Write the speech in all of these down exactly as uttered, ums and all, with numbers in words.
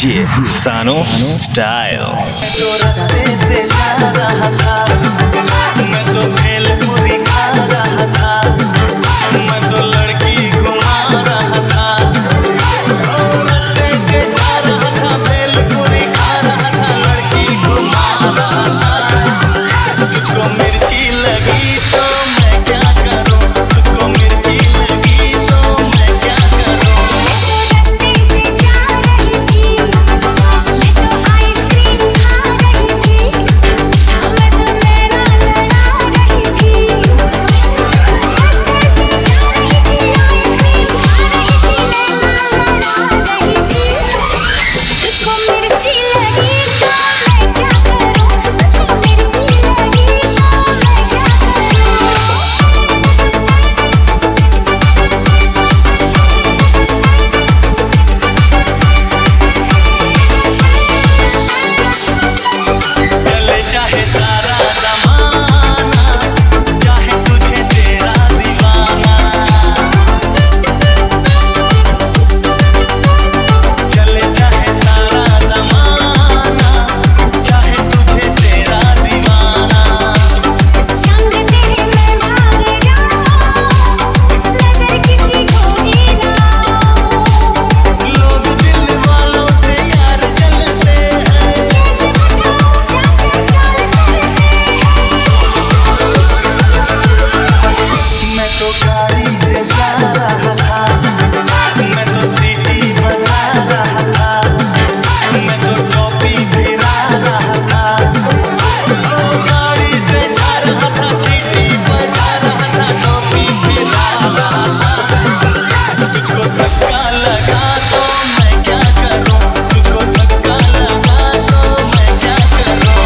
DJ सानो style. तो रास्ते से जा रहा था, मैं तो भेलपुरी खा रहा था, मैं तो लड़की घुमा रहा था। रास्ते से जा रहा था, भेलपुरी खा रहा था, लड़की घुमा रहा था। तुझको मिर्ची लगी तो मैं क्या करूं, तुझको मिर्ची लगी तो मैं क्या करूं। रास्ते से जा रही थी, मैं तो आइसक्रीम खा रही थी, मैं तो लैला लड़ा रही थी। रास्ते से जा रही थी, आइसक्रीम खा रही थी, लैला लड़ा रही थी। तुझको मिर्ची लगी तो मैं क्या करूं, तुझको मिर्ची लगी तो मैं क्या करूं। चले चाहे सारा ज़माना, चाहे तुझे तेरा दीवाना। चले चाहे सारा ज़माना, चाहे तुझे तेरा दीवाना। संग तेरे मैं भाग जाऊं, नजर किसी को भी ना आऊं। लोग दिल वालों से यार जलते हैं, कैसे बताऊं क्या क्या चाल चलते हैं। मैं तो गाड़ी से जा रहा था, मैं तो सीटी बजा रहा था, मैं तो टोपी गिरा रहा था। ओ गाड़ी से जा रहा था, सीटी बजा रहा था, टोपी गिरा रहा था। तुझको धक्का लगा तो मैं क्या करूं, तुझको धक्का लगा तो मैं क्या करूं।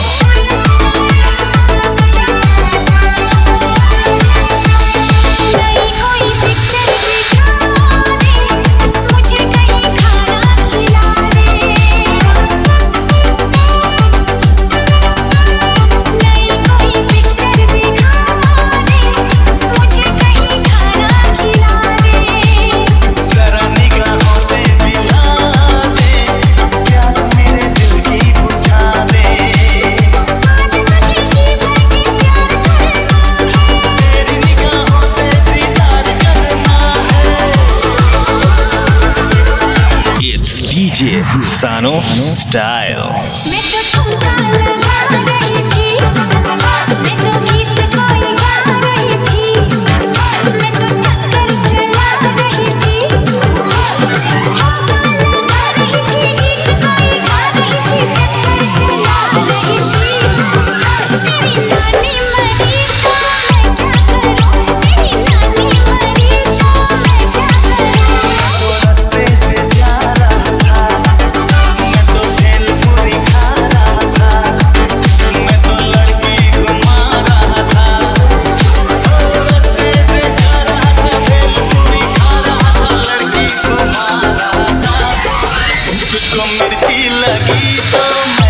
नई कोई पिक्चर दिखा दे, मुझे कहीं खाना खिला दे। नई कोई पिक्चर दिखा दे, मुझे कहीं खाना खिला दे। जरा निगाहों से दिला दे, प्यास मेरे दिल की बुझा दे। आज मुझे जी भर के प्यार करना है, तेरी निगाहों से दीदार करना है। It's डीजे सानो स्टाइल। मैं तो ठुमका लगा रही थी, मैं तो गीत कोई गा रही थी, मैं तो चक्कर चला रही थी। ठुमका लगा रही थी, गीत कोई गा रही थी, चक्कर चला रही थी। तेरी नानी मरी तो मैं क्या करूं, तेरी नानी मरी तो मैं क्या करूं। तो रास्ते से जा रहा था, मैं तो भेलपुरी खा रहा था, मैं तो लड़की घुमा रहा था। ओ रास्ते से जा रहा था, भेलपुरी खा रहा था, लड़की घुमा रहा था। तुझको मिर्ची लगी तो